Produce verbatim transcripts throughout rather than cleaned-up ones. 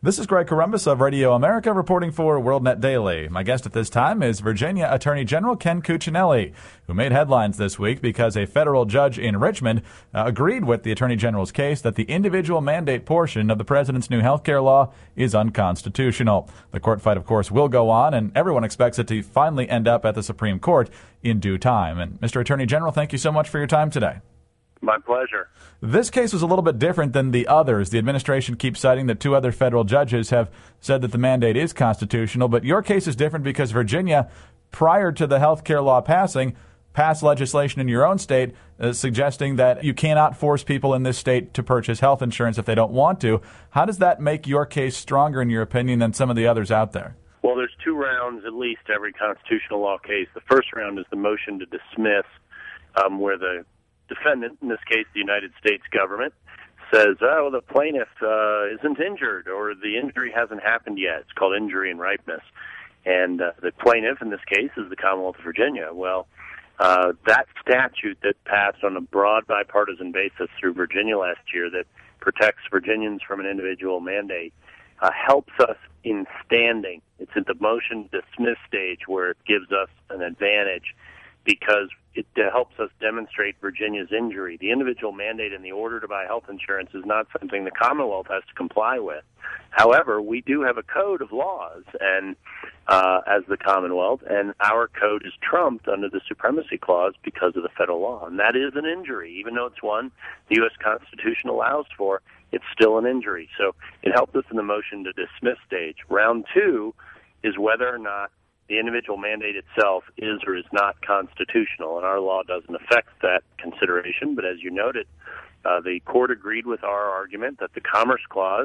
This is Greg Corombos of Radio America reporting for WorldNet Daily. My guest at this time is Virginia Attorney General Ken Cuccinelli, who made headlines this week because a federal judge in Richmond uh, agreed with the Attorney General's case that the individual mandate portion of the president's new health care law is unconstitutional. The court fight, of course, will go on, and everyone expects it to finally end up at the Supreme Court in due time. And Mister Attorney General, thank you so much for your time today. My pleasure. This case was a little bit different than the others. The administration keeps citing that two other federal judges have said that the mandate is constitutional, but your case is different because Virginia, prior to the health care law passing, passed legislation in your own state uh, suggesting that you cannot force people in this state to purchase health insurance if they don't want to. How does that make your case stronger, in your opinion, than some of the others out there? Well, there's two rounds, at least, every constitutional law case. The first round is the motion to dismiss, um, where the defendant, in this case the United States government, says, oh, the plaintiff uh, isn't injured or the injury hasn't happened yet. It's called injury and ripeness. And uh, the plaintiff, in this case, is the Commonwealth of Virginia. Well, uh, that statute that passed on a broad bipartisan basis through Virginia last year that protects Virginians from an individual mandate uh, helps us in standing. It's at the motion to dismiss stage where it gives us an advantage because it helps us demonstrate Virginia's injury. The individual mandate in the order to buy health insurance is not something the Commonwealth has to comply with. However, we do have a code of laws and uh, as the Commonwealth, and our code is trumped under the Supremacy Clause because of the federal law. And that is an injury. Even though it's one the U S Constitution allows for, it's still an injury. So it helped us in the motion to dismiss stage. Round two is whether or not the individual mandate itself is or is not constitutional, and our law doesn't affect that consideration. But as you noted, uh, the court agreed with our argument that the Commerce Clause,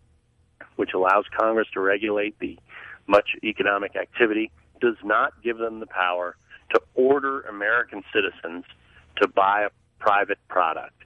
which allows Congress to regulate the much economic activity, does not give them the power to order American citizens to buy a private product.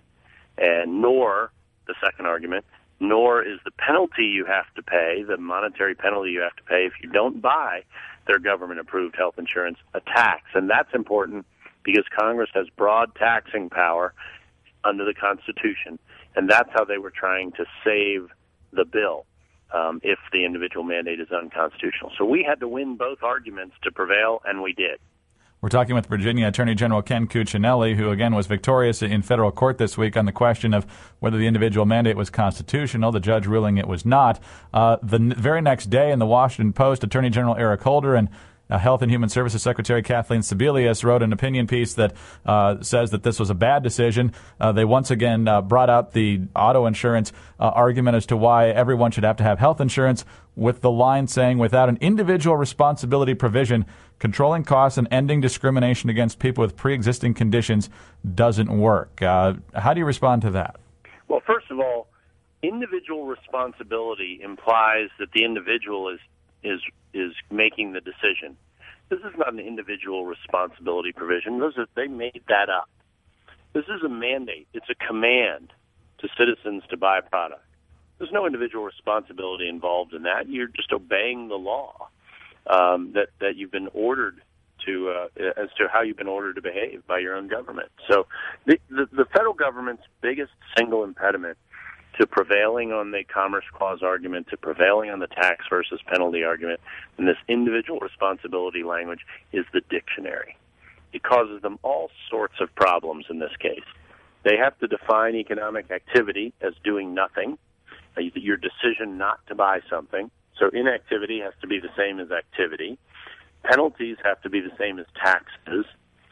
And nor, the second argument, nor is the penalty you have to pay, the monetary penalty you have to pay if you don't buy their government-approved health insurance, a tax. And that's important because Congress has broad taxing power under the Constitution, and that's how they were trying to save the bill um, if the individual mandate is unconstitutional. So we had to win both arguments to prevail, and we did. We're talking with Virginia Attorney General Ken Cuccinelli, who, again, was victorious in federal court this week on the question of whether the individual mandate was constitutional, the judge ruling it was not. Uh, the n- very next day in the Washington Post, Attorney General Eric Holder and Uh, Health and Human Services Secretary Kathleen Sebelius wrote an opinion piece that uh, says that this was a bad decision. Uh, they once again uh, brought out the auto insurance uh, argument as to why everyone should have to have health insurance, with the line saying, without an individual responsibility provision, controlling costs and ending discrimination against people with pre-existing conditions doesn't work. Uh, how do you respond to that? Well, first of all, individual responsibility implies that the individual is is is making the decision. This is not an individual responsibility provision. Those are, they made that up. This is a mandate. It's a command to citizens to buy a product. There's no individual responsibility involved in that. You're just obeying the law um, that, that you've been ordered to, uh, as to how you've been ordered to behave by your own government. So the, the, the federal government's biggest single impediment to prevailing on the Commerce Clause argument, to prevailing on the tax versus penalty argument, and this individual responsibility language is the dictionary. It causes them all sorts of problems in this case. They have to define economic activity as doing nothing, your decision not to buy something. So inactivity has to be the same as activity. Penalties have to be the same as taxes.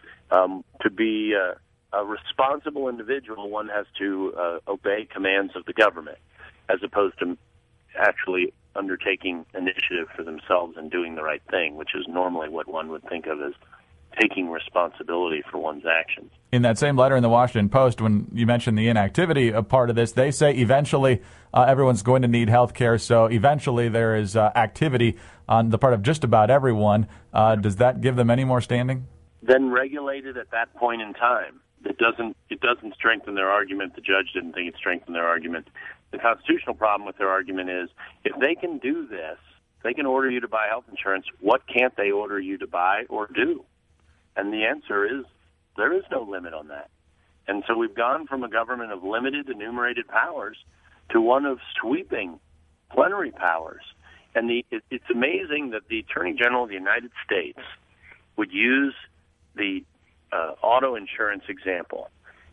Um, to be uh, a responsible individual, one has to uh, obey commands of the government, as opposed to actually undertaking initiative for themselves and doing the right thing, which is normally what one would think of as taking responsibility for one's actions. In that same letter in the Washington Post, when you mentioned the inactivity of part of this, they say eventually uh, everyone's going to need health care, so eventually there is uh, activity on the part of just about everyone. Uh, does that give them any more standing? Then regulated at that point in time. It doesn't it doesn't strengthen their argument. The judge didn't think it strengthened their argument. The constitutional problem with their argument is if they can do this, they can order you to buy health insurance, what can't they order you to buy or do? And the answer is there is no limit on that. And so we've gone from a government of limited enumerated powers to one of sweeping plenary powers. And the, it, it's amazing that the Attorney General of the United States would use the uh, auto insurance example.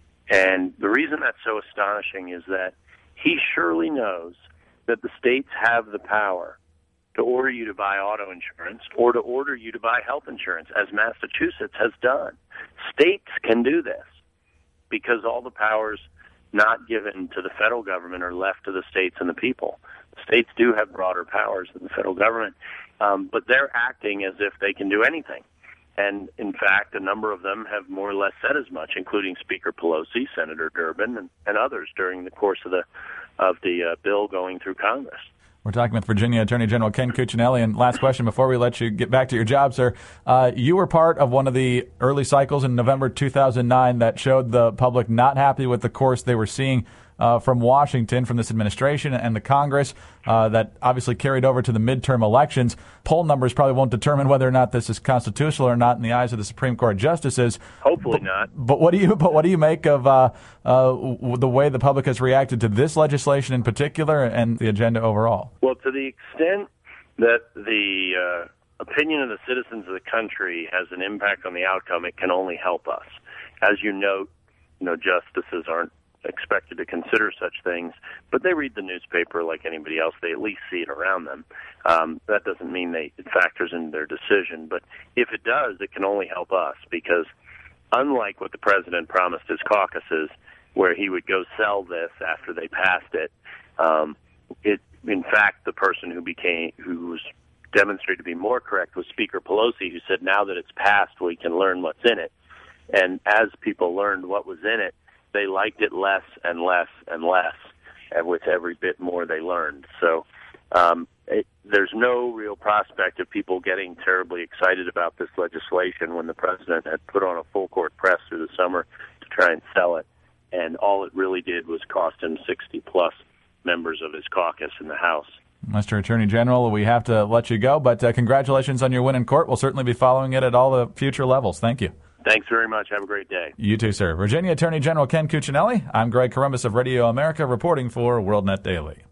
And the reason that's so astonishing is that he surely knows that the states have the power to order you to buy auto insurance or to order you to buy health insurance, as Massachusetts has done. States can do this because all the powers not given to the federal government are left to the states and the people. The states do have broader powers than the federal government, um, but they're acting as if they can do anything. And, in fact, a number of them have more or less said as much, including Speaker Pelosi, Senator Durbin, and, and others during the course of the of the uh, bill going through Congress. We're talking with Virginia Attorney General Ken Cuccinelli. And last question before we let you get back to your job, sir. Uh, you were part of one of the early cycles in November two thousand nine that showed the public not happy with the course they were seeing uh, from Washington, from this administration and the Congress, uh, that obviously carried over to the midterm elections. Poll numbers probably won't determine whether or not this is constitutional or not in the eyes of the Supreme Court justices. Hopefully but, not. But what do you but what do you make of uh, uh, the way the public has reacted to this legislation in particular and the agenda overall? Well, to the extent that the uh, opinion of the citizens of the country has an impact on the outcome, it can only help us. As you note, you know, justices aren't expected to consider such things, but they read the newspaper like anybody else. They at least see it around them. Um, that doesn't mean they, it factors into their decision, but if it does, it can only help us, because unlike what the president promised his caucuses, where he would go sell this after they passed it, um, it in fact, the person who became who was demonstrated to be more correct was Speaker Pelosi, who said, now that it's passed, we can learn what's in it. And as people learned what was in it, they liked it less and less and less, and with every bit more they learned. So um, it, there's no real prospect of people getting terribly excited about this legislation when the president had put on a full-court press through the summer to try and sell it, and all it really did was cost him sixty-plus members of his caucus in the House. Mister Attorney General, we have to let you go, but uh, congratulations on your win in court. We'll certainly be following it at all the future levels. Thank you. Thanks very much. Have a great day. You too, sir. Virginia Attorney General Ken Cuccinelli. I'm Greg Corombos of Radio America reporting for WorldNet Daily.